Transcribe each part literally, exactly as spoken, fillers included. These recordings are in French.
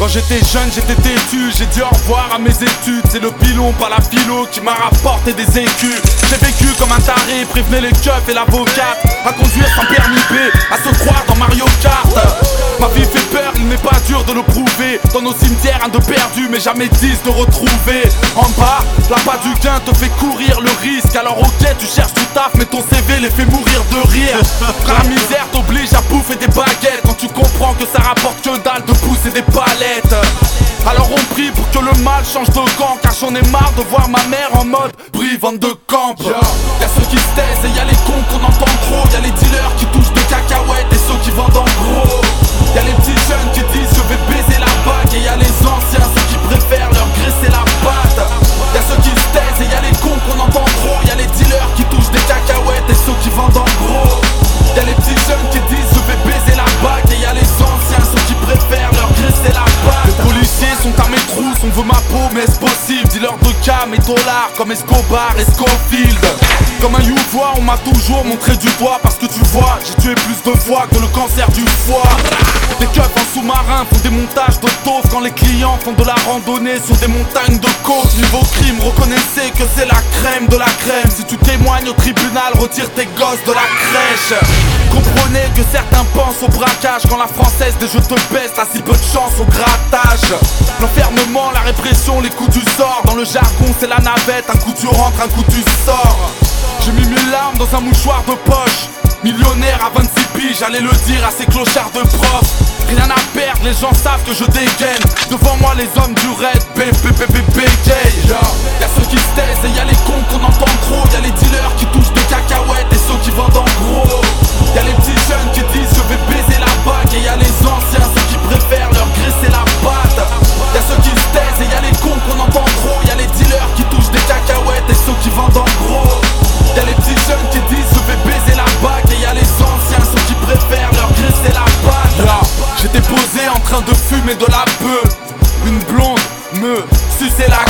Quand j'étais jeune j'étais têtu, j'ai dit au revoir à mes études. C'est le pilon pas la philo qui m'a rapporté des écus. J'ai vécu comme un taré, prévenez les keufs et l'avocate. À conduire sans permis B, à se croire dans Mario Kart. Ma vie fait peur, il n'est pas dur de le prouver. Dans nos cimetières un de perdu mais jamais dix de retrouver. En bas, l'appât du gain te fait courir le risque. Alors ok tu cherches du taf mais ton C V les fait mourir de rire. Quand la misère t'oblige à bouffer des baguettes, quand tu comprends que ça rapporte que dalle de pousser des palettes. Alors on prie pour que le mal change de camp, car j'en ai marre de voir ma mère en mode brivante de camp. Y'a ceux qui se taisent et y'a les cons qu'on entend trop. Y'a les dealers qui touchent de cacahuètes et ceux qui vendent en gros. Y'a les petits jeunes qui disent je vais baiser la bague. Et y'a les anciens, ceux qui préfèrent leur graisser la patte. Y'a ceux qui se taisent et y'a les cons qu'on entend trop. Y'a les dealers qui touchent des cacahuètes et ceux qui vendent en gros. Y'a les petits jeunes qui disent je vais baiser la bague. Et y'a les anciens, ceux qui préfèrent leur graisser la patte. Les policiers sont à mes trousses, on veut ma peau mais est-ce possible? Dealer de cam et dollars comme Escobar et Scofield. Comme un youvois on m'a toujours montré du doigt. Parce que tu vois, j'ai tué plus de fois que le cancer du foie. Des keufs en sous-marin font des montages de taufe. Quand les clients font de la randonnée sur des montagnes de côte. Niveau crime, reconnaissez que c'est la crème de la crème. Si tu témoignes au tribunal, retire tes gosses de la crèche. Comprenez que certains pensent au braquage. Quand la française des jeux te baisse, t'as si peu de chance au grattage. L'enfermement, la répression, les coups du sort. Dans le jargon c'est la navette, un coup tu rentres, un coup tu sors. J'ai mis mille larmes dans un mouchoir de poche. Millionnaire à vingt-six piges, j'allais le dire à ces clochards de profs. Rien à perdre, les gens savent que je dégaine. Devant moi les hommes du raid, B B B B B gay. Y'a ceux qui se taisent et y'a les cons qu'on entend trop. Y'a les dealers qui touchent des cacahuètes et ceux qui vendent en gros. Y'a les petits jeunes qui disent je vais baiser la bague. Et y'a les anciens, ceux qui préfèrent leur graisser la patte. Y'a ceux qui se taisent et y'a les cons qu'on entend trop. Y'a les dealers qui touchent des cacahuètes et ceux qui vendent en gros. Y'a les petits jeunes qui disent je vais baiser la bague. Et y'a les anciens, ceux qui préfèrent leur graisser la patte. Là, j'étais posé en train de fumer de la beuh. Une blonde me suçait la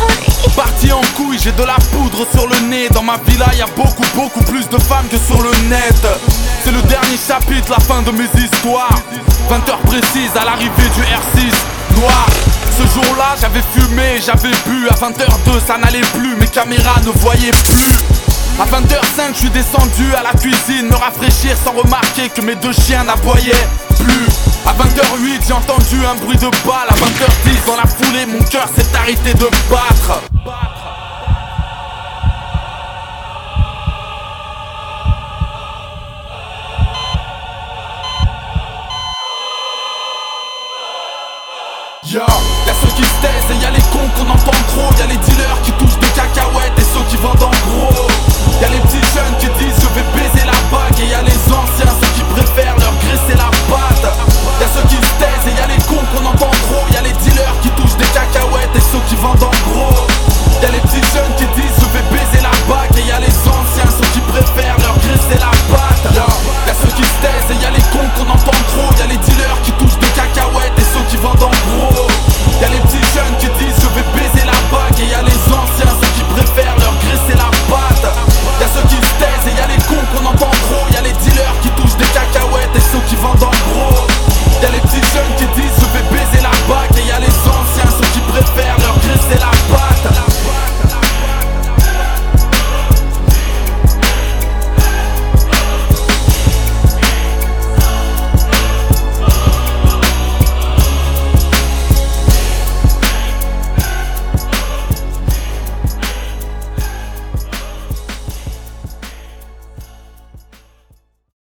parti en couille, j'ai de la poudre sur le nez. Dans ma villa y'a beaucoup beaucoup plus de femmes que sur le net. C'est le dernier chapitre, la fin de mes histoires. Vingt heures précises à l'arrivée du R six noir. Ce jour-là j'avais fumé, j'avais bu. À vingt heures deux ça n'allait plus, mes caméras ne voyaient plus. À vingt heures cinq je suis descendu à la cuisine, me rafraîchir sans remarquer que mes deux chiens n'aboyaient plus. À vingt heures huit j'ai entendu un bruit de balle. À vingt heures dix dans la foulée mon cœur s'est arrêté de battre. Yo, y'a ceux qui se taisent et y'a les cons qu'on entend trop. Y'a les dealers qui touchent des cacahuètes et ceux qui